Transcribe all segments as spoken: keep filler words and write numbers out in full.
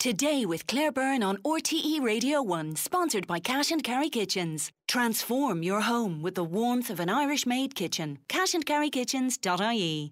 Today with Claire Byrne on R T E Radio one, sponsored by Cash and Carry Kitchens. Transform your home with the warmth of an Irish-made kitchen. cash and carry kitchens dot I E.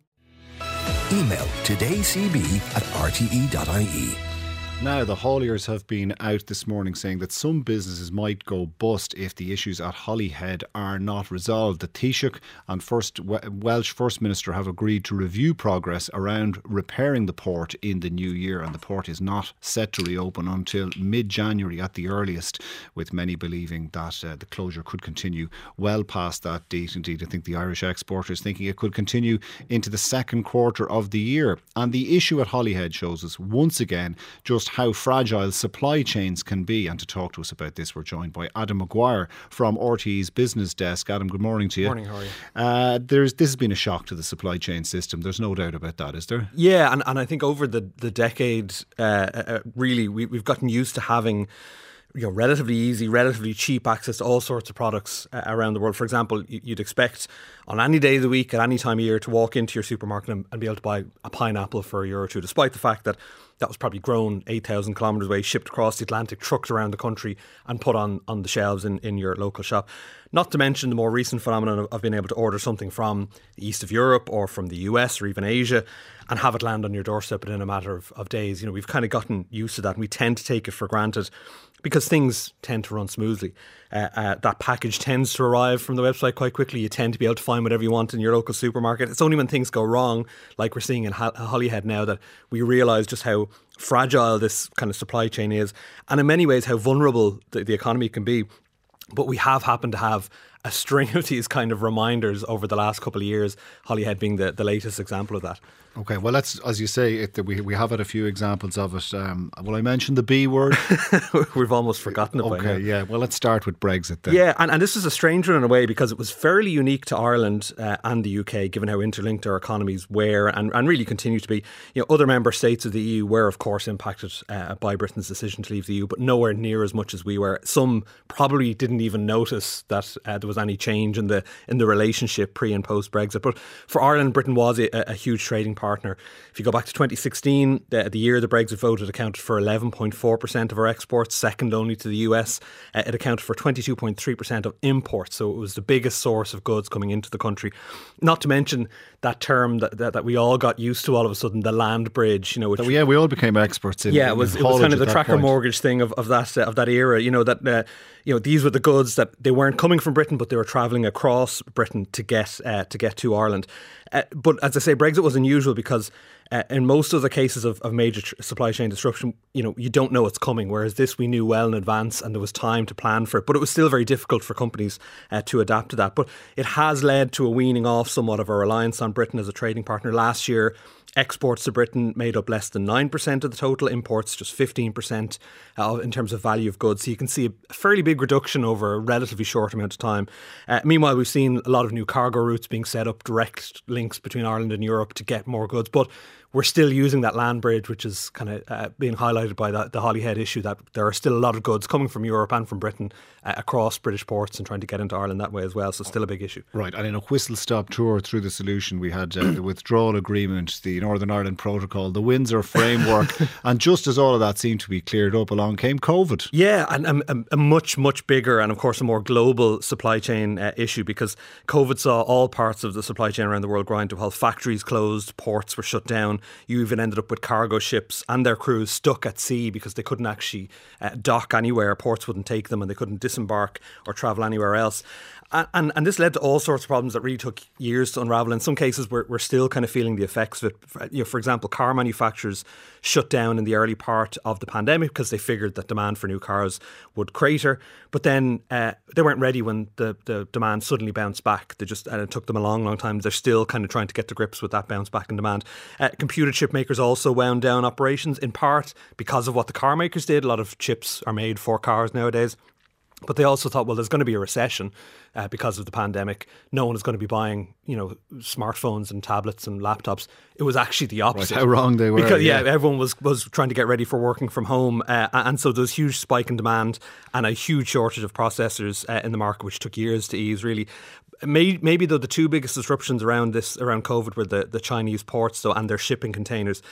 Email todaycb at r t e dot i e. Now, the hauliers have been out this morning saying that some businesses might go bust if the issues at Holyhead are not resolved. The Taoiseach and First Welsh First Minister have agreed to review progress around repairing the port in the new year, and the port is not set to reopen until mid-January at the earliest, with many believing that uh, the closure could continue well past that date. Indeed, I think the Irish exporter is thinking it could continue into the second quarter of the year. And the issue at Holyhead shows us once again just how fragile supply chains can be. And to talk to us about this, we're joined by Adam Maguire from R T E's business desk. Adam, good morning to you. Morning, how are you? Uh, there's, this has been a shock to the supply chain system. There's no doubt about that, is there? Yeah, and, and I think over the, the decade, uh, uh, really, we, we've gotten used to having you know, relatively easy, relatively cheap access to all sorts of products uh, around the world. For example, you'd expect on any day of the week, at any time of year, to walk into your supermarket and, and be able to buy a pineapple for a euro or two, despite the fact that that was probably grown eight thousand kilometres away, shipped across the Atlantic, trucked around the country and put on, on the shelves in, in your local shop. Not to mention the more recent phenomenon of, of being able to order something from the east of Europe or from the U S or even Asia and have it land on your doorstep within a matter of, of days. You know, we've kind of gotten used to that, and we tend to take it for granted because things tend to run smoothly. Uh, uh, that package tends to arrive from the website quite quickly. You tend to be able to find whatever you want in your local supermarket. It's only when things go wrong, like we're seeing in Holyhead now, that we realise just how fragile this kind of supply chain is, and in many ways how vulnerable the, the economy can be. But we have happened to have a string of these kind of reminders over the last couple of years, Holyhead being the, the latest example of that. Okay, well, let's, as you say, it, we we have had a few examples of it. Um, will I mention the B word? We've almost forgotten it by now. Okay, yeah. Well, let's start with Brexit then. Yeah, and, and this is a strange one in a way because it was fairly unique to Ireland uh, and the U K, given how interlinked our economies were and, and really continue to be. You know, other member states of the E U were, of course, impacted uh, by Britain's decision to leave the E U, but nowhere near as much as we were. Some probably didn't even notice that uh, there was any change in the in the relationship pre and post Brexit. But for Ireland, Britain was a, a huge trading partner. If you go back to twenty sixteen, the, the year the Brexit vote, it accounted for eleven point four percent of our exports, second only to the U S. Uh, it accounted for twenty-two point three percent of imports, so it was the biggest source of goods coming into the country. Not to mention that term that, that, that we all got used to all of a sudden, the land bridge. You know, which, so, yeah, we all became experts in. Yeah, it was, in it was kind of the tracker point. mortgage thing of, of that uh, of that era. You know that uh, you know these were the goods that they weren't coming from Britain, but they were travelling across Britain to get uh, to get to Ireland. Uh, but as I say, Brexit was unusual because uh, in most of the cases of, of major tr- supply chain disruption, you know, you don't know it's coming. Whereas this, we knew well in advance, and there was time to plan for it. But it was still very difficult for companies uh, to adapt to that. But it has led to a weaning off somewhat of our reliance on Britain as a trading partner. Last year, exports to Britain made up less than nine percent of the total, imports just fifteen percent uh, in terms of value of goods. So you can see a fairly big reduction over a relatively short amount of time. Uh, meanwhile, we've seen a lot of new cargo routes being set up, direct links between Ireland and Europe to get more goods. But we're still using that land bridge, which is kind of uh, being highlighted by that, the Holyhead issue, that there are still a lot of goods coming from Europe and from Britain uh, across British ports and trying to get into Ireland that way as well. So still a big issue. Right. And in a whistle-stop tour through the solution, we had uh, the withdrawal agreement, the Northern Ireland Protocol, the Windsor framework. And just as all of that seemed to be cleared up, along came COVID. Yeah, and a, a much, much bigger and, of course, a more global supply chain uh, issue, because COVID saw all parts of the supply chain around the world grind to a halt. Factories closed, ports were shut down. You even ended up with cargo ships and their crews stuck at sea because they couldn't actually uh, dock anywhere. Ports wouldn't take them and they couldn't disembark or travel anywhere else. And, and, and this led to all sorts of problems that really took years to unravel. In some cases, we're, we're still kind of feeling the effects of it. You know, for example, car manufacturers shut down in the early part of the pandemic because they figured that demand for new cars would crater. But then uh, they weren't ready when the, the demand suddenly bounced back. They just and it took them a long, long time. They're still kind of trying to get to grips with that bounce back in demand. Uh, computer chip makers also wound down operations, in part because of what the car makers did. A lot of chips are made for cars nowadays. But they also thought, well, there's going to be a recession uh, because of the pandemic. No one is going to be buying, you know, smartphones and tablets and laptops. It was actually the opposite. Right, how wrong they were. Because, yeah, yeah, everyone was, was trying to get ready for working from home. Uh, and so there was a huge spike in demand and a huge shortage of processors uh, in the market, which took years to ease, really. Maybe, though, the two biggest disruptions around this, around COVID, were the, the Chinese ports, though, and their shipping containers.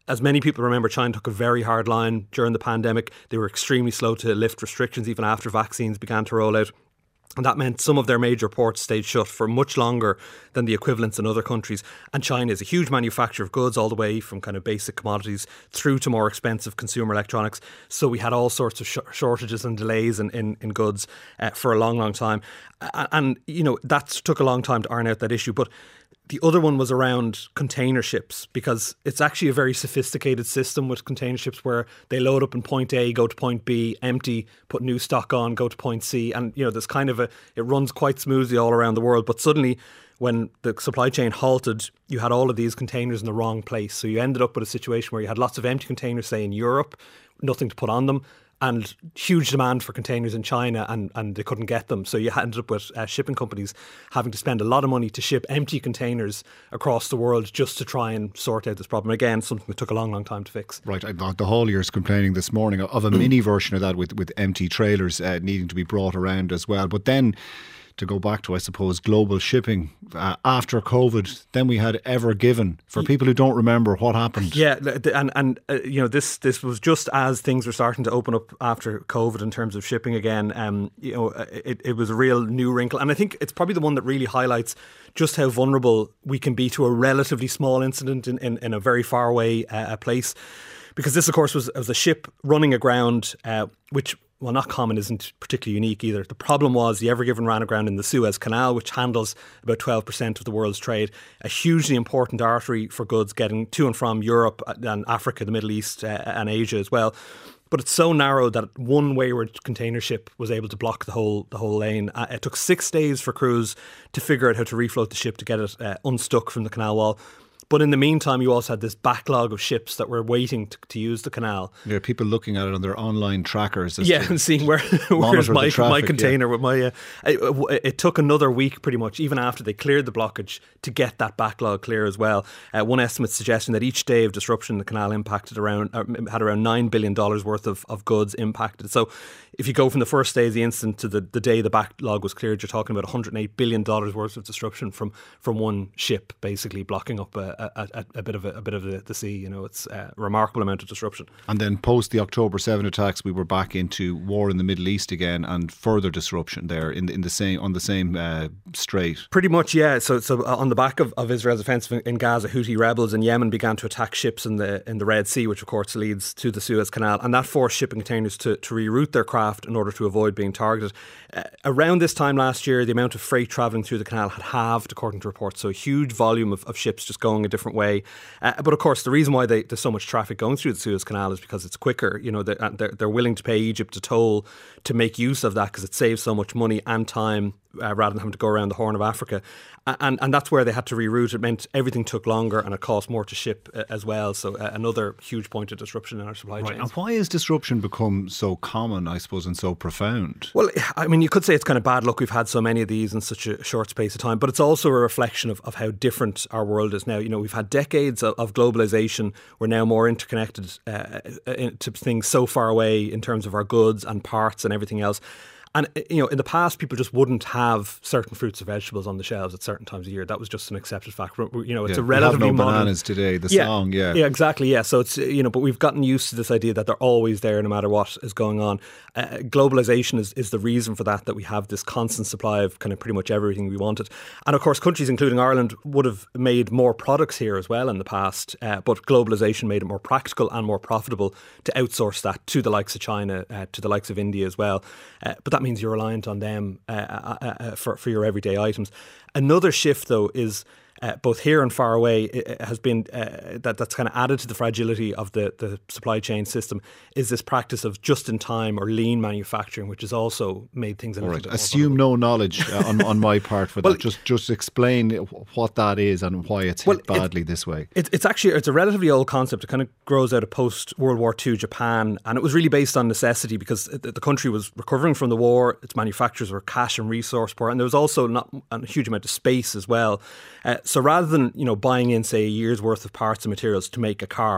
as many people remember, China took a very hard line during the pandemic. They were extremely slow to lift restrictions even after vaccines began to roll out. And that meant some of their major ports stayed shut for much longer than the equivalents in other countries. And China is a huge manufacturer of goods, all the way from kind of basic commodities through to more expensive consumer electronics. So we had all sorts of sh- shortages and delays in, in, in goods uh, for a long, long time. And, and, you know, that took a long time to iron out that issue. But the other one was around container ships, because it's actually a very sophisticated system with container ships where they load up in point A, go to point B, empty, put new stock on, go to point C. And, you know, there's kind of a, it runs quite smoothly all around the world. But suddenly, when the supply chain halted, you had all of these containers in the wrong place. So you ended up with a situation where you had lots of empty containers, say in Europe, nothing to put on them, and huge demand for containers in China, and, and they couldn't get them. So you ended up with uh, shipping companies having to spend a lot of money to ship empty containers across the world just to try and sort out this problem. Again, something that took a long, long time to fix. Right. The hauliers complaining this morning of a mini version of that with, with empty trailers uh, needing to be brought around as well. But then, to go back to, I suppose, global shipping uh, after COVID, then we had Ever Given. For people who don't remember what happened. Yeah, and and uh, you know, this this was just as things were starting to open up after COVID in terms of shipping again. Um, you know, it, it was a real new wrinkle, and I think it's probably the one that really highlights just how vulnerable we can be to a relatively small incident in, in, in a very far away uh, place. Because this, of course, was, was a ship running aground, uh, which, well, not common, isn't particularly unique either. The problem was the Ever Given ran aground in the Suez Canal, which handles about twelve percent of the world's trade, a hugely important artery for goods getting to and from Europe and Africa, the Middle East uh, and Asia as well. But it's so narrow that one wayward container ship was able to block the whole the whole lane. Uh, it took six days for crews to figure out how to refloat the ship to get it uh, unstuck from the canal wall. But in the meantime, you also had this backlog of ships that were waiting to, to use the canal. There are people looking at it on their online trackers. Yeah, and seeing where where's my, traffic, my container yeah. with my... Uh, it, it took another week pretty much, even after they cleared the blockage, to get that backlog clear as well. Uh, one estimate suggesting that each day of disruption in the canal impacted around uh, had around nine billion dollars worth of, of goods impacted. So if you go from the first day of the incident to the, the day the backlog was cleared, you're talking about one hundred eight billion dollars worth of disruption from, from one ship basically blocking up a, a, a, a bit of a, a bit of the, the sea. You know, it's a remarkable amount of disruption. And then post the October seventh attacks, we were back into war in the Middle East again, and further disruption there in the, in the same on the same uh, strait. Pretty much, yeah. So, so on the back of, of Israel's offensive in Gaza, Houthi rebels in Yemen began to attack ships in the in the Red Sea, which of course leads to the Suez Canal, and that forced shipping containers to, to reroute their craft in order to avoid being targeted. Uh, around this time last year, the amount of freight travelling through the canal had halved, according to reports. So a huge volume of, of ships just going a different way. Uh, but of course, the reason why they, there's so much traffic going through the Suez Canal is because it's quicker. You know, they're, they're, they're willing to pay Egypt a toll to make use of that because it saves so much money and time uh, rather than having to go around the Horn of Africa. And and that's where they had to reroute. It meant everything took longer and it cost more to ship uh, as well. So uh, another huge point of disruption in our supply right. chains. And why has disruption become so common, I suppose, and so profound? Well, I mean, you could say it's kind of bad luck we've had so many of these in such a short space of time, but it's also a reflection of, of how different our world is now. You know, we've had decades of, of globalisation. We're now more interconnected uh, to things so far away in terms of our goods and parts and everything else. And, you know, in the past, people just wouldn't have certain fruits or vegetables on the shelves at certain times of year. That was just an accepted fact. You know, it's yeah, a relatively we have no modern... bananas today, the yeah, song, yeah. Yeah, exactly, yeah. So it's, you know, but we've gotten used to this idea that they're always there no matter what is going on. Uh, globalisation is, is the reason for that, that we have this constant supply of kind of pretty much everything we wanted. And of course, countries including Ireland would have made more products here as well in the past, uh, but globalisation made it more practical and more profitable to outsource that to the likes of China, uh, to the likes of India as well. Uh, but that means you're reliant on them uh, uh, uh, for, for your everyday items. Another shift, though, is uh, both here and far away, it has been uh, that that's kind of added to the fragility of the, the supply chain system, is this practice of just-in-time or lean manufacturing, which has also made things a little right. bit Assume more no knowledge uh, on, on my part for well, that. Just just explain what that is and why it's well, hit badly it, this way. It, it's actually it's a relatively old concept. It kind of grows out of post-World War Two Japan, and it was really based on necessity because the, the country was recovering from the war. Its manufacturers were cash and resource poor, and there was also not a huge amount of space as well. Uh, so rather than you know buying in, say, a year's worth of parts and materials to make a car,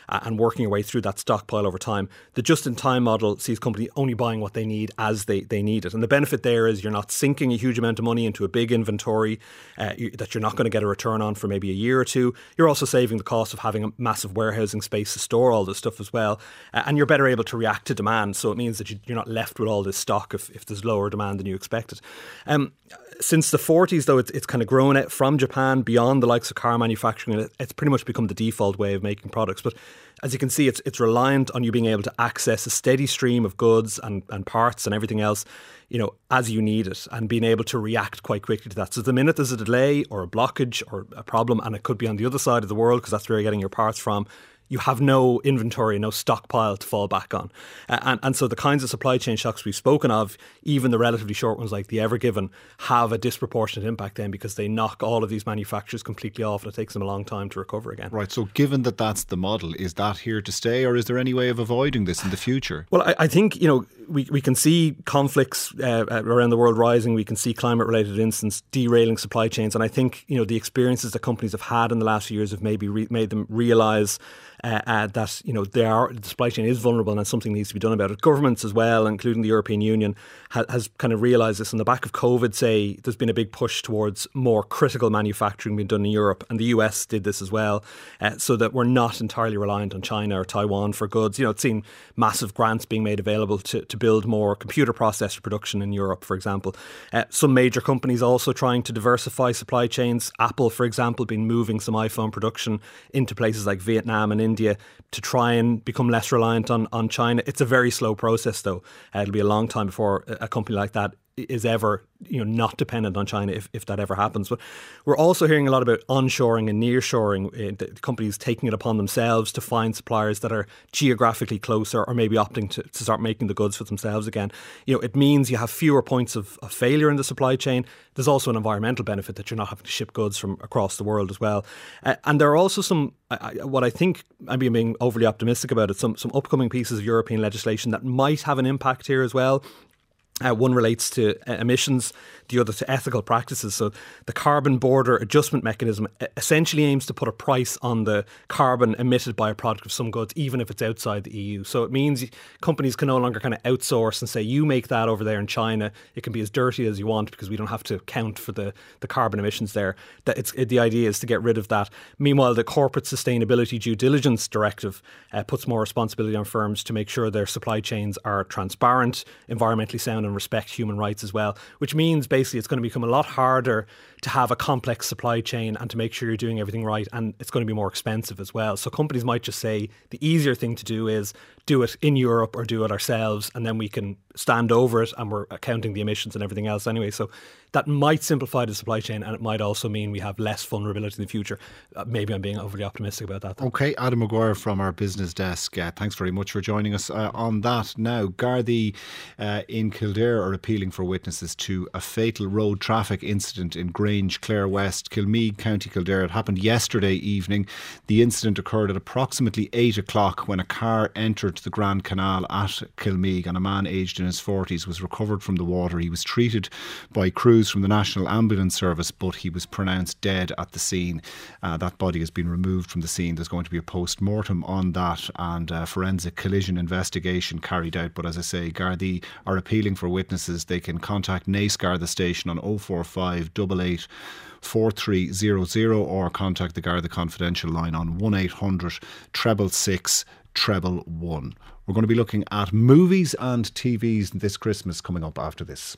uh, and working your way through that stockpile over time. The just-in-time model sees companies only buying what they need as they, they need it. And the benefit there is you're not sinking a huge amount of money into a big inventory uh, you, that you're not going to get a return on for maybe a year or two. You're also saving the cost of having a massive warehousing space to store all this stuff as well. Uh, and you're better able to react to demand. So it means that you, you're not left with all this stock if, if there's lower demand than you expected. Um, Since the forties, though, it's, it's kind of grown out from Japan beyond the likes of car manufacturing, and it's pretty much become the default way of making products. But as you can see, it's it's reliant on you being able to access a steady stream of goods and, and parts and everything else, you know, as you need it, and being able to react quite quickly to that. So the minute there's a delay or a blockage or a problem, and it could be on the other side of the world because that's where you're getting your parts from, you have no inventory, no stockpile to fall back on. Uh, and, and so the kinds of supply chain shocks we've spoken of, even the relatively short ones like the Ever Given, have a disproportionate impact then because they knock all of these manufacturers completely off and it takes them a long time to recover again. Right, so given that that's the model, is that here to stay, or is there any way of avoiding this in the future? Well, I, I think, you know, we, we can see conflicts uh, around the world rising. We can see climate-related incidents derailing supply chains. And I think, you know, the experiences that companies have had in the last few years have maybe re- made them realise Uh, uh, that you know they are, the supply chain is vulnerable and something needs to be done about it. Governments as well, including the European Union, ha- has kind of realised this. On the back of COVID, say, there's been a big push towards more critical manufacturing being done in Europe, and the U S did this as well, uh, so that we're not entirely reliant on China or Taiwan for goods. You know, it's seen massive grants being made available to, to build more computer processor production in Europe, for example. Uh, some major companies also trying to diversify supply chains. Apple, for example, been moving some iPhone production into places like Vietnam and India to try and become less reliant on, on China. It's a very slow process, though. Uh, it'll be a long time before a company like that is ever, you know, not dependent on China if, if that ever happens. But we're also hearing a lot about onshoring and nearshoring, uh, the companies taking it upon themselves to find suppliers that are geographically closer, or maybe opting to, to start making the goods for themselves again. You know, it means you have fewer points of, of failure in the supply chain. There's also an environmental benefit that you're not having to ship goods from across the world as well. Uh, and there are also some, I, what I think, I'm being overly optimistic about it, some, some upcoming pieces of European legislation that might have an impact here as well. Uh, one relates to uh, emissions, the other to ethical practices. So the Carbon Border Adjustment Mechanism essentially aims to put a price on the carbon emitted by a product of some goods, even if it's outside the E U. So it means companies can no longer kind of outsource and say, you make that over there in China. It can be as dirty as you want because we don't have to count for the, the carbon emissions there. That it's the idea is to get rid of that. Meanwhile, the Corporate Sustainability Due Diligence Directive uh, puts more responsibility on firms to make sure their supply chains are transparent, environmentally sound, and respect human rights as well, which means basically it's going to become a lot harder to have a complex supply chain and to make sure you're doing everything right, and it's going to be more expensive as well. So companies might just say the easier thing to do is do it in Europe or do it ourselves, and then we can stand over it and we're accounting the emissions and everything else anyway. So that might simplify the supply chain, and it might also mean we have less vulnerability in the future. Uh, maybe I'm being overly optimistic about that, though. OK, Adam Maguire from our business desk. Uh, thanks very much for joining us uh, on that. Now, Gardaí uh, in Kildare are appealing for witnesses to a fatal road traffic incident in Grange, Clare West, Kilmeague, County Kildare. It happened yesterday evening. The incident occurred at approximately eight o'clock when a car entered the Grand Canal at Kilmeague, and a man aged in his forties was recovered from the water. He was treated by crews from the National Ambulance Service, but he was pronounced dead at the scene. Uh, that body has been removed from the scene. There's going to be a post-mortem on that and a forensic collision investigation carried out. But as I say, Gardaí are appealing for witnesses. They can contact Naas Garda station on oh four five, eight eight, four three zero zero or contact the Garda Confidential line on one eight hundred, six six six, treble one. We're going to be looking at movies and T Vs this Christmas coming up after this.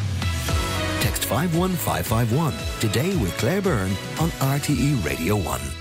Text five one five five one today with Claire Byrne on R T E Radio one.